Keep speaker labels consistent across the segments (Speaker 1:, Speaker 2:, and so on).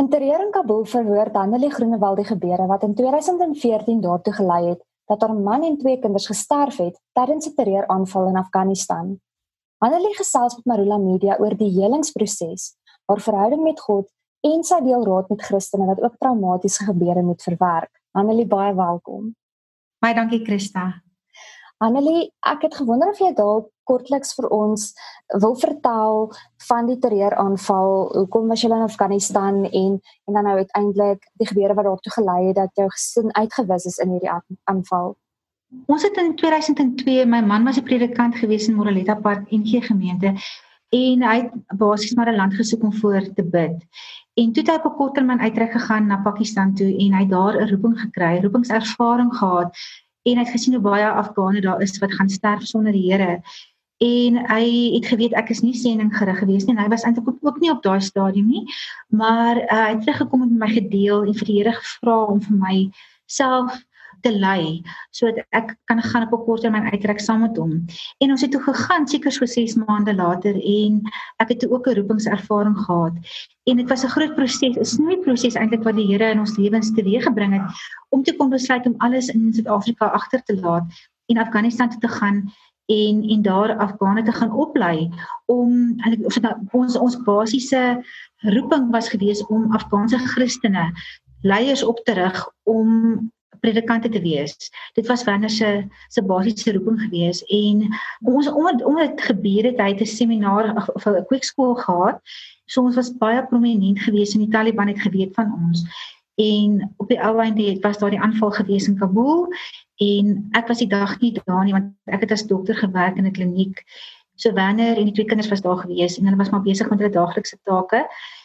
Speaker 1: Terreur in Kabul verhoor Annelie Groenewald die gebeure wat in 2014 daartoe gelei het dat haar man en 2 kinders gesterf het tydens 'n terreuraanval in Afghanistan. Annelie gesels met Marula Media oor die helingsproses, haar verhouding met God en sy deel raad met Christene wat ook traumatiese gebeure moet verwerk. Annelie, baie welkom.
Speaker 2: Baie dankie, Christa.
Speaker 1: Annelie, ek het gewonder of jy dalk kortliks vir ons wil vertel van die terreuraanval, hoekom was jy in Afghanistan en dan nou uiteindelik die gebeure wat daartoe gelei het dat jou gesin uitgewis is in hierdie aanval.
Speaker 2: Ons het in 2002, my man was 'n predikant gewees in Moreletta Park NG gemeente en hy het basies maar 'n land gesoek om voor te bid. En toe het hy op 'n korttermyn uitreik gegaan na Pakistan toe en hy het daar 'n roeping gekry, roepingservaring gehad en hy het gesien hoe baie Afghane daar is wat gaan sterf sonder die Here. En hy het geweet ek is nie sendinggerig gewees nie en hy was eintlik ook nie op daai stadium nie, maar hy het teruggekom en met my gedeel en vir die Here gevra om vir my self te lei, sodat ek kan gaan op 'n korttermyn uitreik saam met hom. En ons het toe gegaan, seker so 6 maande later, en ek het toe ook 'n roepingservaring gehad. En dit was 'n groot proses, 'n snoeiproses eintlik wat die Here in ons lewens teweeggebring het, om te kon besluit om alles in Suid-Afrika agter te laat en Afghanistan toe te gaan en daar Afghane te gaan oplei om ons basiese roeping was gewees om Afghaanse Christene leiers op te rig om predikante te wees. Dit was Werner se basiese roeping gewees en omdat dit gebeur het, hy het 'n seminar of 'n kweekskool gehad. So ons was baie prominent gewees en die Taliban het geweet van ons. En op die ou einde was daar die aanval gewees in Kabul en ek was die dag nie daar nie want ek het as dokter gewerk in 'n kliniek. So Werner en die 2 kinders was daar gewees en hulle was maar besig met hulle daaglikse take.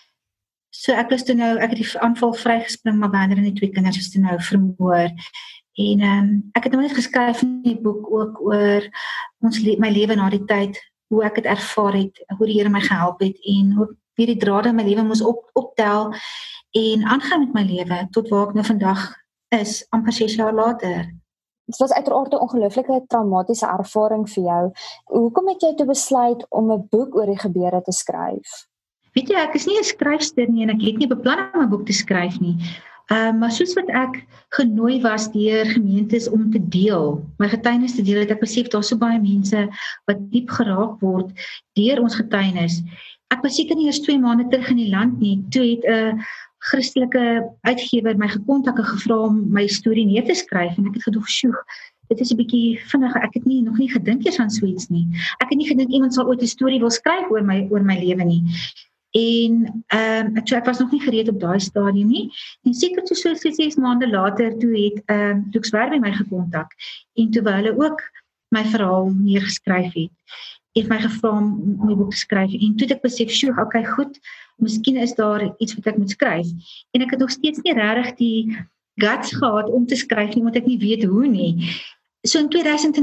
Speaker 2: So ek het die aanval vrygespring, maar Werner en die 2 kinders is toe nou vermoor. En ek het nou net geskryf in die boek ook oor my lewe na die tyd, hoe ek het ervaar het, hoe die Here my gehelp het en hoe weer die drade in my lewe moes optel en aangaan met my lewe tot waar ek nou vandag is, amper 6 jaar later.
Speaker 1: Dit was uiteraard 'n ongelooflike traumatiese ervaring vir jou. Hoekom het jy toe besluit om 'n boek oor die gebeure te skryf?
Speaker 2: Weet jy, ek is nie 'n skryfster nie en ek het nie beplan om 'n boek te skryf nie. Maar soos wat ek genooi was deur gemeentes om te deel, my getuienis te deel, het ek besef daar so baie mense wat diep geraak word deur ons getuienis. Ek was seker nie eers 2 maande terug in die land nie, toe het 'n Christelike uitgewer my gekontak en gevra om my storie neer te skryf en ek het gedoog, "Sjoe, dit is 'n bietjie vinnig. Ek het nog nie gedink eers aan so iets nie. Ek het nie gedink iemand sal ooit 'n storie wil skryf oor my lewe nie." En ek was nog nie gereed op daai stadium nie. En seker toe so 6 maande later, toe het Lux Werby my gekontak en toe wou hulle ook my verhaal neergeskryf het my gevra om my boek te skryf en toe het ek besef, "Sjoe, okay, goed, miskien is daar iets wat ek moet skryf." En ek het nog steeds nie regtig die guts gehad om te skryf nie, want ek nie weet hoe nie. So in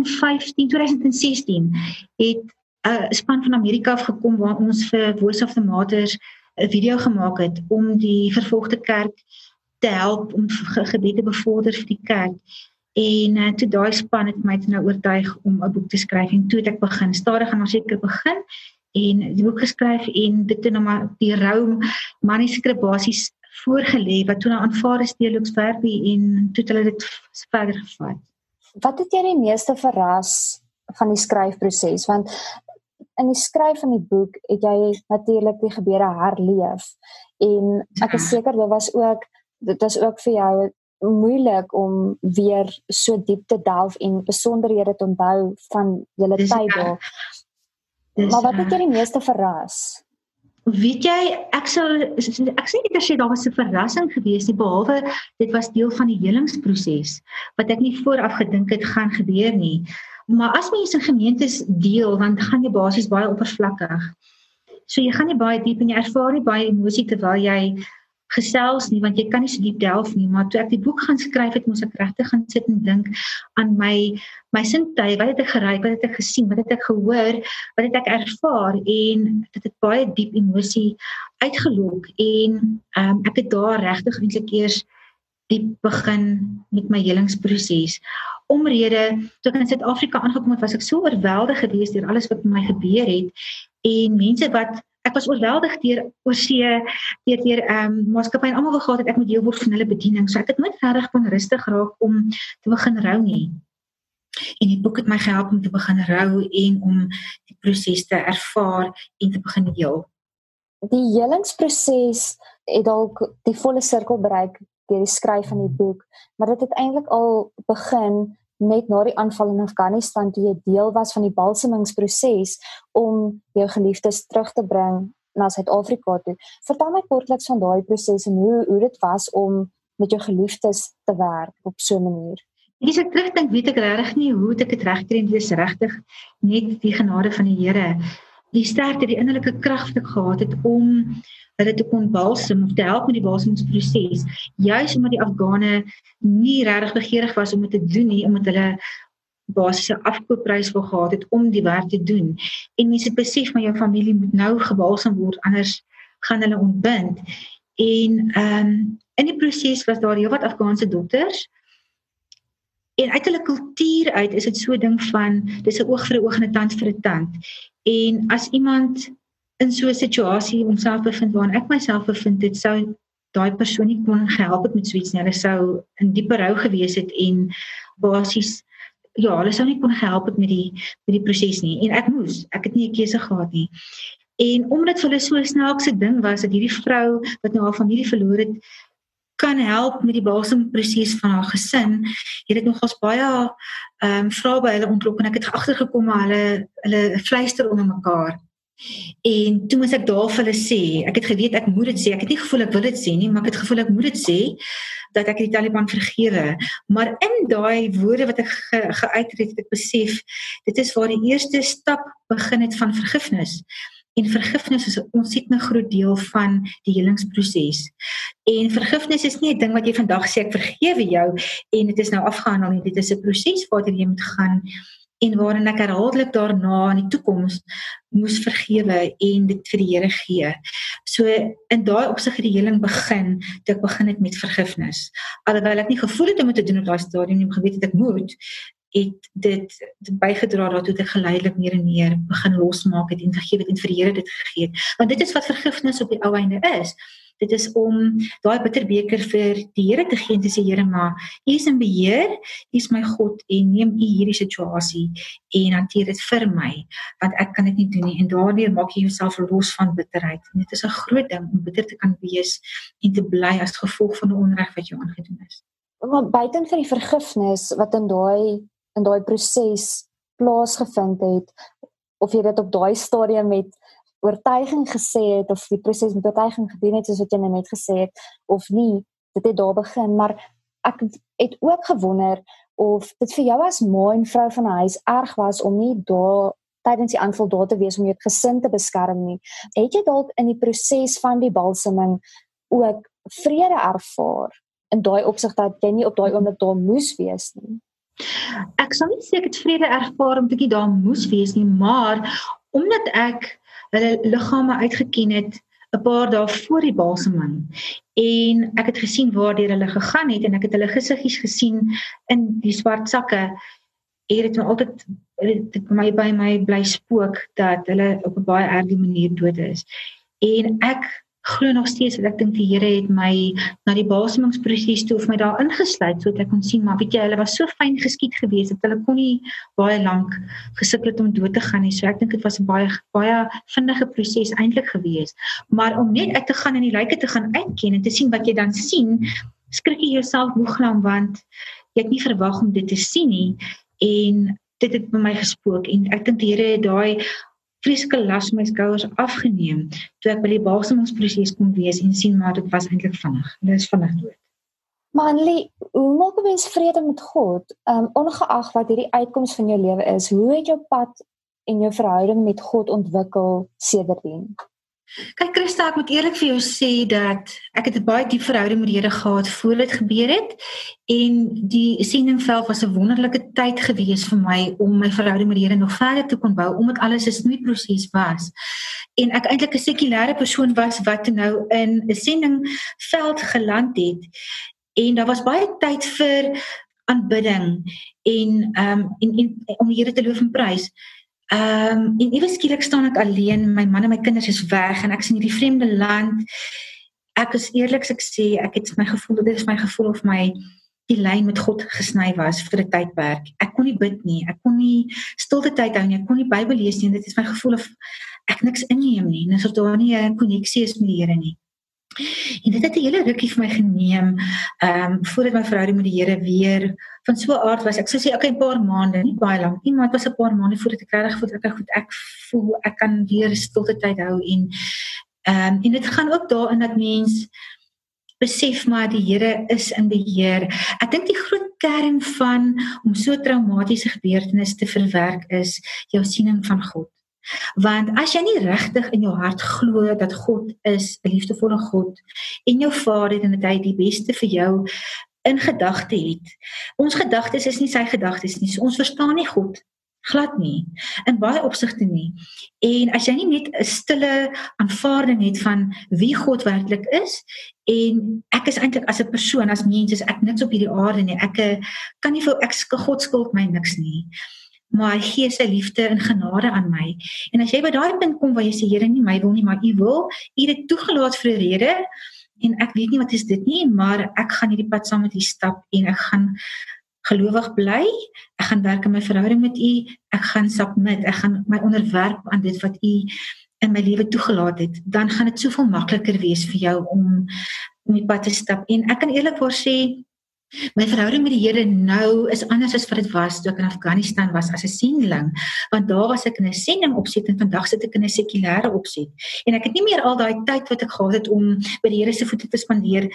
Speaker 2: 2016 het 'n span van Amerika afgekom waar ons vir Voice of the Martyrs 'n video gemaak het om die vervolgde kerk te help om gebed te bevorder vir die kerk. En toe daai span het my nou oortuig om 'n boek te skryf en toe het ek begin, stadig en seker begin en die boek geskryf en dit het nou maar die rou manuskrip basies voorgelê wat toe nou aanvaar is deur Lux Werby en toe het hulle dit verder gevat.
Speaker 1: Wat het jy die meeste verras van die skryfproses? Want in die skryf van die boek het jy natuurlik die gebeure herleef en ek is seker dit was ook vir jou moeilik om weer so diep te delf en besonderhede te onthou van julle tyd. Maar wat het jy die meeste verras?
Speaker 2: Weet jy, ek sê nie dat daar was 'n verrassing gewees nie, behalwe dit was deel van die helingsproses wat ek nie vooraf gedink het gaan gebeur nie. Maar as mense in gemeentes deel, dan gaan jy basies baie oppervlakkig. So jy gaan nie baie diep en jy ervaar nie baie emosie terwyl jy gesels nie, want jy kan nie so diep delf nie, maar toe ek die boek gaan skryf het, moes ek regtig gaan sit en dink aan my sintuie, wat het ek geruik, wat het ek gesien, wat het ek gehoor, wat het ek ervaar en dit het baie diep emosie uitgelok en ek het daar regtig eintlik eers diep begin met my helingsproses. Omrede, toe ek in Suid-Afrika aangekom het, was ek so oorweldig gewees deur alles wat met my gebeur het en mense wat ek was oorweldig deur oorsee, deur maatskappy en almal wou gehad het ek moet deel word van hulle bediening. So ek het nooit regtig kon rustig raak om te begin rou nie. En die boek het my gehelp om te begin rou en om die proses te ervaar en te begin heel.
Speaker 1: Die helingsproses het dalk die volle sirkel bereik deur die skryf van die boek, maar dit het eintlik al begin net na die aanval in Afghanistan toe jy deel was van die balsemingsproses om jou geliefdes terug te bring na Suid-Afrika toe. Vertel my kortliks van daai proses en hoe dit was om met jou geliefdes te werk op so 'n manier.
Speaker 2: As ek terugdink, weet ek regtig nie hoe ek dit regkry en dit is regtig net die genade van die Here. Die sterkte, die innerlike krag wat ek gehad het om hulle te kon balsem of te help met die balsemingsproses, juis omdat die Afghane nie regtig begeerig was om dit te doen nie, omdat hulle basiese afkoopprys wou gehad het om die werk te doen. En mense het besef, maar jou familie moet nou gebalsem word, anders gaan hulle ontbind. En in die proses was daar heelwat Afghaanse dokters. En uit hulle kultuur uit is dit so 'n ding van, dis 'n oog vir 'n oog en 'n tand vir 'n tand. En as iemand in so 'n situasie homself bevind waarin ek myself bevind het, sou daai persoon nie kon gehelp het met so iets nie. Hulle sou in diepe rou gewees het en basies, ja, hulle sou nie kon gehelp het met die proses nie. En ek het nie 'n keuse gehad nie. En omdat vir hulle so 'n snaakse ding was, dat hierdie vrou wat nou haar familie verloor het, kan help met die balsemproses van haar gesin, het dit nogals baie vrae by hulle ontlok en ek het agtergekom maar hulle fluister onder mekaar. En toe moes ek daar vir hulle sê, ek het geweet ek moet dit sê, ek het nie gevoel ek wil dit sê nie, maar ek het gevoel ek moet dit sê, dat ek die Taliban vergewe. Maar in daai woorde wat ek geuit het ek besef, dit is waar die eerste stap begin het van vergifnis. En vergifnis is 'n ontsettend groot deel van die helingsproses. En vergifnis is nie 'n ding wat jy vandag sê ek vergewe jou en dit is nou afgehandel nie. Dit is 'n proses waartoe jy moet gaan en waarin ek herhaaldelik daarna in die toekoms moes vergewe en dit vir die Here gee. So in daai opsig het die heling begin, toe ek begin het met vergifnis. Alhoewel ek nie gevoel het om dit te doen op daai stadium nie, maar geweet het ek moet, het dit bygedra daartoe dat ek geleidelik meer en meer begin losmaak het en gegee het en vir die Here dit gegee het. Want dit is wat vergifnis op die ou einde is. Dit is om daai bitterbeker vir die Here te gee en te sê, Here, maar U is in beheer, U is my God en neem U hierdie situasie en hanteer dit vir my, want ek kan dit nie doen nie. En daardeur maak jy jouself los van bitterheid. En dit is 'n groot ding om bitter te kan wees en te bly as gevolg van die onreg wat jou aangedoen is.
Speaker 1: Maar buiten vir die vergifnis wat in daai proses plaasgevind het, of jy dit op daai stadium met oortuiging gesê het, of die proses met oortuiging gedoen het, soos wat jy net gesê het, of nie, dit het daar begin, maar ek het ook gewonder of dit vir jou as ma en vrou van 'n huis erg was om nie daar tydens die aanval daar te wees om jou gesin te beskerm nie. Het jy dalk in die proses van die balseming ook vrede ervaar in daai opsig dat jy nie op daai oomblik daar moes wees nie?
Speaker 2: Ek sal nie sê ek het vrede ervaar omdat ek nie daar moes wees nie, maar omdat ek hulle liggame uitgeken het 'n paar dae voor die balseming en ek het gesien waardeur hulle gegaan het en ek het hulle gesiggies gesien in die swart sakke, het dit altyd by my bly spook dat hulle op 'n baie erge manier dood is. En ek glo nog steeds dat ek dink die Here het my na die balsemingsproses toe of my daar ingesluit sodat ek kon sien, maar weet jy, hulle was so fyn geskied geweest dat hulle kon nie baie lank gesukkel het om dood te gaan nie. So ek dink dit was 'n baie vinnige proses eintlik geweest. Maar om net uit te gaan en die lyke te gaan uitken en te sien wat jy dan sien, skrik jy jouself boeglam want jy het nie verwag om dit te sien nie en dit het by my gespook en ek dink die Here het daai vreeslike las my skouers afgeneem toe ek by die balsemingsproses kon wees en sien maar dit was eintlik vinnig. Dit is vinnig dood.
Speaker 1: Maar Annelie, hoe maak 'n mens vrede met God? Ongeag wat hierdie uitkoms van jou lewe is, hoe het jou pad en jou verhouding met God ontwikkel sedertdien?
Speaker 2: Kyk Christa, ek moet eerlik vir jou sê dat ek het 'n baie diep verhouding met die Here gehad voor dit gebeur het en die sendingveld was 'n wonderlike tyd gewees vir my om my verhouding met die Here nog verder te kon bou omdat alles 'n snoeiproses was. En ek eintlik 'n sekulêre persoon was wat nou in 'n sendingveld geland het en daar was baie tyd vir aanbidding en om die Here te loof en prys. En ewe skielik staan ek alleen, my man en my kinders is weg en ek is in hierdie vreemde land. Ek is eerlik, ek sê, dit is my gevoel of die lyn met God gesny was vir 'n tydperk. Ek kon nie bid nie, ek kon nie stilte tyd hou nie, ek kon nie Bybel lees nie, dit is my gevoel of ek niks inneem nie, en asof daar nie 'n koneksie is met die Here nie. En dit het 'n hele rukkie vir my geneem, voordat my verhouding met die Here weer van so 'n aard was. Ek sou sê, okay, 'n paar maande, nie baie lank nie, maar dit was 'n paar maande voordat ek regtig voel ek kan weer stilte tyd hou en dit gaan ook daarin dat mens besef maar die Here is in beheer. Ek dink die groot kern van om so traumatiese gebeurtenis te verwerk is jou siening van God. Want as jy nie regtig in jou hart glo dat God is 'n liefdevolle God en jou Vader en dat hy die beste vir jou in gedagte het. Ons gedagtes is nie sy gedagtes nie, so ons verstaan nie God glad nie, in baie opsigte nie. En as jy nie net 'n stille aanvaarding het van wie God werklik is, en ek is eintlik as 'n persoon, as mens, is ek niks op hierdie aarde nie, ek kan nie vir God skuld my niks nie, maar hy gee sy liefde en genade aan my. En as jy by daai punt kom waar jy sê, Here, nie my wil nie, maar u wil, u het dit toegelaat vir 'n rede, en ek weet nie wat is dit nie, maar ek gaan hierdie pad saam met u stap, en ek gaan gelowig bly, ek gaan werk in my verhouding met u, ek gaan submit, ek gaan my onderwerp aan dit wat u in my lewe toegelaat het, dan gaan dit soveel makliker wees vir jou om die pad te stap. En ek kan eerlikwaar sê, my verhouding met die Here nou is anders as wat dit was toe ek in Afghanistan was as 'n sendeling, want daar was ek in 'n sending opset en vandag sit ek in 'n sekulêre opset. En ek het nie meer al daai tyd wat ek gehad het om by die Here se voete te spandeer.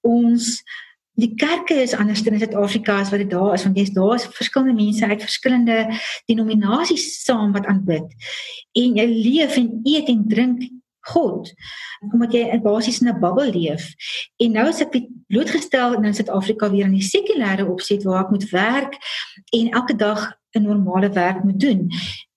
Speaker 2: Die kerke is anders in Suid-Afrika as wat dit daar is, want daar is verskillende mense uit verskillende denominasies saam wat aanbid. En jy leef en eet en drink God, omdat jy basies in 'n bubbel leef. En nou is ek blootgestel in Suid-Afrika weer in die sekulêre opset waar ek moet werk en elke dag 'n normale werk moet doen.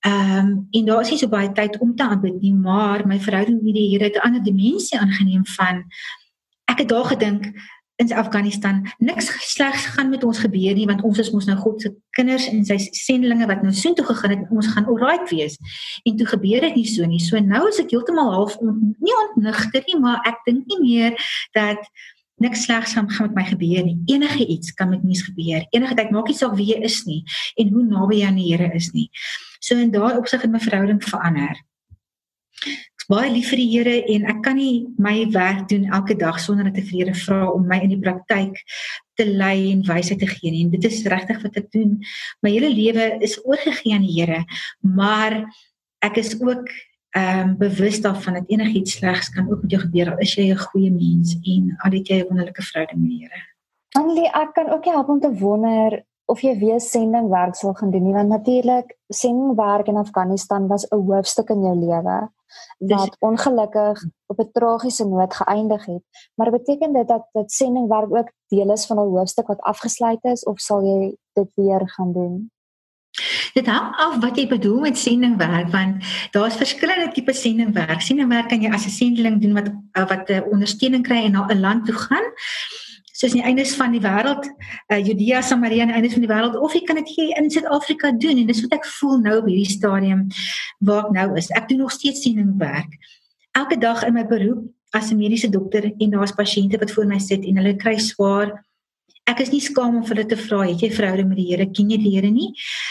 Speaker 2: En daar is nie so baie tyd om te aanbid nie, maar my verhouding met die Here het 'n ander dimensie aangeneem van, ek het daar gedink, in Afghanistan, niks slegs gaan met ons gebeur nie, want ons is mos nou God se kinders en sy sendelinge wat nou soontoe gegaan het, ons gaan alright wees. En toe gebeur dit nie so nie. So nou is ek heeltemal half nie ontnigter nie, maar ek dink nie meer dat niks slegs gaan met my gebeur nie. Enige iets kan met mens gebeur. Enige tyd, maak nie saak wie jy is nie en hoe naby jy aan die Here is nie. So in daai opsig het my verhouding verander. Ek is baie lief vir die Here en ek kan nie my werk doen elke dag sonder dat ek vir die Here vra om my in die praktyk te lei en wysheid te gee nie. En dit is regtig wat ek doen. My hele lewe is oorgegee aan die Here, maar ek is ook bewus daarvan dat enigiets slegs kan ook met jou gebeur al is jy 'n goeie mens en al het jy 'n wonderlike verhouding met die Here.
Speaker 1: Annelie, ek kan ook help om te wonder of jy weer sendingwerk sal gaan doen nie, want natuurlik sendingwerk in Afghanistan was 'n hoofstuk in jou lewe wat ongelukkig op 'n tragiese noot geëindig het. Maar beteken dit dat sendingwerk ook deel is van 'n hoofstuk wat afgesluit is, of sal jy dit weer gaan doen?
Speaker 2: Dit hang af wat jy bedoel met sendingwerk, want daar's verskillende tipe sendingwerk. Sendingwerk kan jy as 'n sendeling doen wat ondersteuning kry en na 'n land toe gaan, soos in die eindes van die wêreld, Judea, Samaria en die eindes van die wêreld, of jy kan dit hier in Suid-Afrika doen, en dis wat ek voel nou op hierdie stadium waar ek nou is. Ek doen nog steeds sendingwerk. Elke dag in my beroep as 'n mediese dokter, en daar's pasiënte wat voor my sit en hulle kry swaar. Ek is nie skaam om vir hulle te vra, het jy verhouding met die Here, ken jy die Here nie?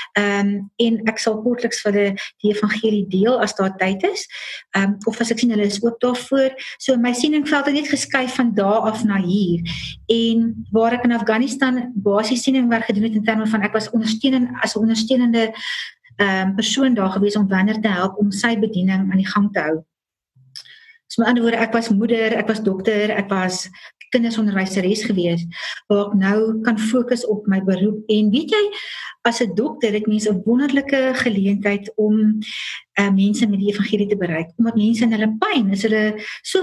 Speaker 2: En ek sal kortliks vir hulle die evangelie deel as daar tyd is, of as ek sien hulle is oop daarvoor. So my sendingveld het net geskuif van daar af na hier. En waar ek in Afghanistan basies sendingwerk gedoen het in terme van ek was ondersteunende persoon daar gewees om Wanner te help om sy bediening aan die gang te hou. So met ander woorde, ek was moeder, ek was dokter, ek was kindersonderwyseres gewees, waar ek nou kan fokus op my beroep. En weet jy, as 'n dokter het mense 'n wonderlike geleentheid om mense met die evangelie te bereik, omdat mense in hulle pyn is hulle so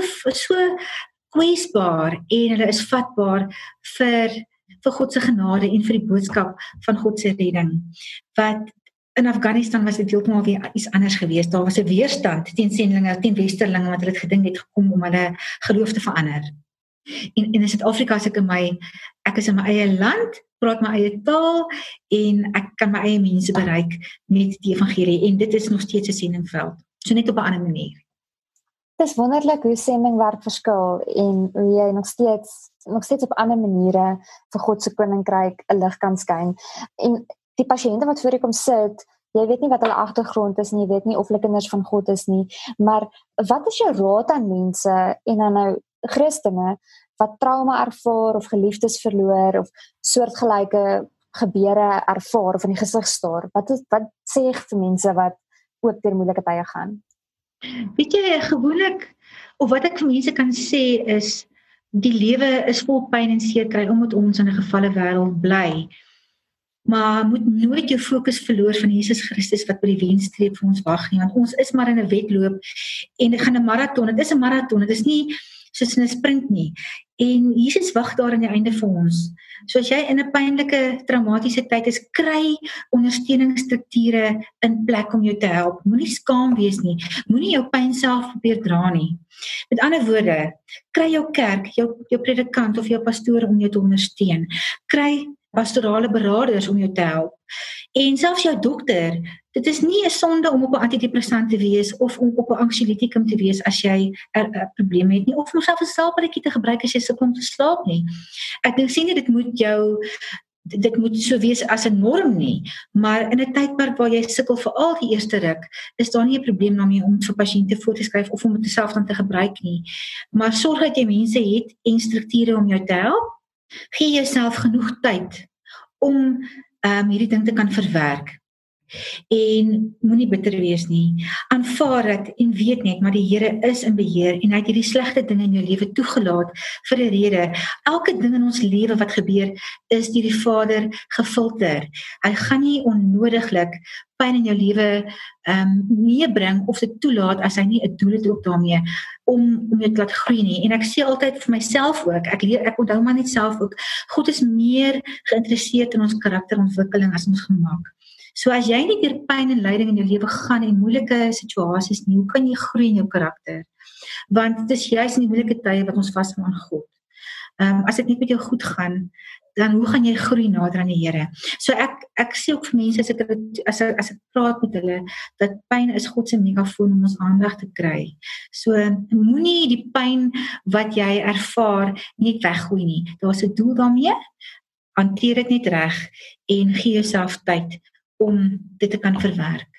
Speaker 2: kwesbaar en hulle is vatbaar vir God se genade en vir die boodskap van God se redding. Wat in Afghanistan was dit heeltemal weer iets anders geweest. Daar was 'n weerstand teen sendlinge, teen westerlinge, wat hulle het gedink het gekom om hulle geloof te verander. En in Suid-Afrika is ek is in my eie land, praat my eie taal en ek kan my eie mense bereik met die evangelie en dit is nog steeds 'n sendingveld. So net op 'n ander manier.
Speaker 1: Dit is wonderlik hoe sendingwerk verskil en hoe jy nog steeds op ander maniere vir God se koninkryk 'n lig kan skyn. En die pasiënte wat voor jou kom sit, jy weet nie wat hulle agtergrond is nie, jy weet nie of hulle kinders van God is nie, maar wat is jou raad aan mense en aan nou Christene wat trauma ervaar of geliefdes verloor of soortgelyke gebeure ervaar of in die gesig staar? Wat sê jy vir mense wat ook deur moeilike tye gaan?
Speaker 2: Weet jy, gewoonlik, of wat ek vir mense kan sê is, die lewe is vol pyn en seer kry omdat ons in 'n gefalle wêreld bly. Maar moet nooit jou fokus verloor van Jesus Christus wat by die wenstreep vir ons wag nie, want ons is maar in 'n wedloop en dit gaan 'n maraton. Dit is 'n maraton, dit is nie soos in 'n sprint nie. En Jesus wag daar aan die einde vir ons. So as jy in 'n pynlike, traumatiese tyd is, kry ondersteuningsstrukture in plek om jou te help. Moenie skaam wees nie. Moenie jou pyn self probeer dra nie. Met ander woorde, kry jou kerk, jou predikant of jou pastoor om jou te ondersteun. Kry pastorale beraders om jou te help. En selfs jou dokter, dit is nie 'n sonde om op 'n antidepressant te wees of om op 'n anxiolytikum te wees as jy 'n probleem het nie, of om self 'n slaapilletjie te gebruik as jy sukkel om te slaap nie. Ek dink sien nie dit moet so wees as 'n norm nie, maar in 'n tydperk waar jy sukkel veral die eerste ruk, is daar nie 'n probleem daarmee om vir pasiënte voor te skryf of om dit self dan te gebruik nie. Maar sorg dat jy mense het en strukture om jou te help. Gee jouself genoeg tyd om hierdie ding te kan verwerk. En moenie bitter wees nie. Aanvaar dit en weet net, maar die Here is in beheer en hy het hierdie slegte dinge in jou lewe toegelaat vir 'n rede. Elke ding in ons lewe wat gebeur is deur die Vader gefilter. Hy gaan nie onnodiglik pyn in jou lewe meebring of dit toelaat as hy nie 'n doel het ook daarmee om jou te laat groei nie. En ek sê altyd vir myself ook, ek onthou maar net self ook, God is meer geïnteresseerd in ons karakterontwikkeling as ons gemak. So as jy nie deur pyn en lyding in jou lewe gaan en moeilike situasies nie, hoe kan jy groei in jou karakter? Want dit is juist in die moeilike tye wat ons vashou aan God. As dit net met jou goed gaan, dan hoe gaan jy groei nader aan die Here? So ek sê ook vir mense as ek praat met hulle, dat pyn is God se megafoon om ons aandag te kry. So moenie die pyn wat jy ervaar net weggooi nie. Daar's 'n doel daarmee. Hanteer dit net reg en gee jouself tyd om dit te kan verwerk.